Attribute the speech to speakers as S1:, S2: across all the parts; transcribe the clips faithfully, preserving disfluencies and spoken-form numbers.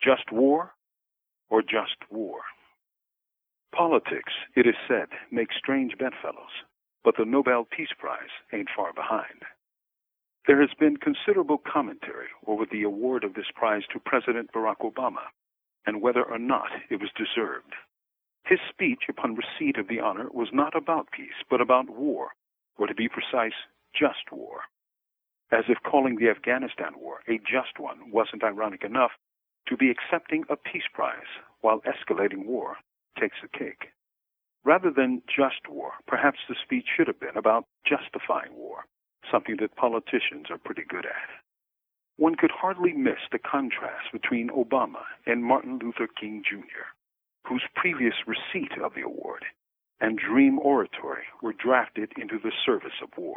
S1: Just war or just war? Politics, it is said, makes strange bedfellows, but the Nobel Peace Prize ain't far behind. There has been considerable commentary over the award of this prize to President Barack Obama and whether or not it was deserved. His speech upon receipt of the honor was not about peace, but about war, or to be precise, just war. As if calling the Afghanistan war a just one wasn't ironic enough to be accepting a peace prize while escalating war takes the cake. Rather than just war, perhaps the speech should have been about justifying war, something that politicians are pretty good at. One could hardly miss the contrast between Obama and Martin Luther King Junior, whose previous receipt of the award and dream oratory were drafted into the service of war.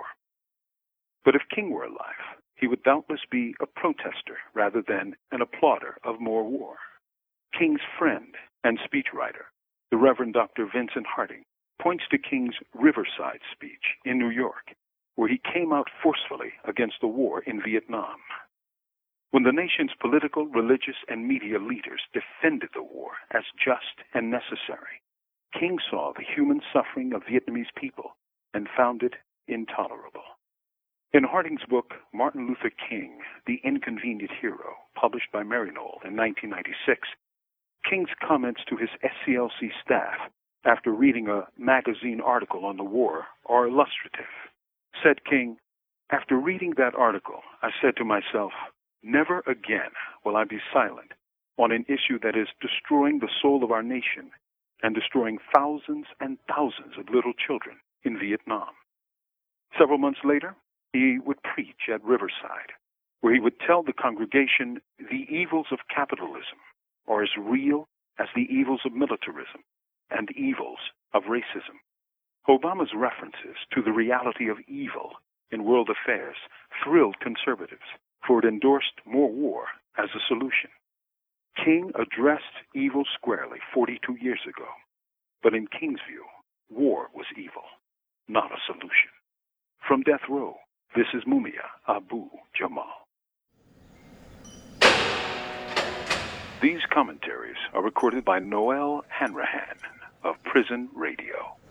S1: But if King were alive, he would doubtless be a protester rather than an applauder of more war. King's friend and speechwriter, the Reverend Doctor Vincent Harding, points to King's Riverside speech in New York, where he came out forcefully against the war in Vietnam. When the nation's political, religious, and media leaders defended the war as just and necessary, King saw the human suffering of Vietnamese people and found it intolerable. In Harding's book, Martin Luther King, The Inconvenient Hero, published by Maryknoll in nineteen ninety-six, King's comments to his S C L C staff after reading a magazine article on the war are illustrative. Said King, "After reading that article, I said to myself, never again will I be silent on an issue that is destroying the soul of our nation and destroying thousands and thousands of little children in Vietnam." Several months later, he would preach at Riverside, where he would tell the congregation the evils of capitalism are as real as the evils of militarism and evils of racism. Obama's references to the reality of evil in world affairs thrilled conservatives, for it endorsed more war as a solution. King addressed evil squarely forty-two years ago, but in King's view, war was evil, not a solution. From Death Row, this is Mumia Abu Jamal. These commentaries are recorded by Noel Hanrahan of Prison Radio.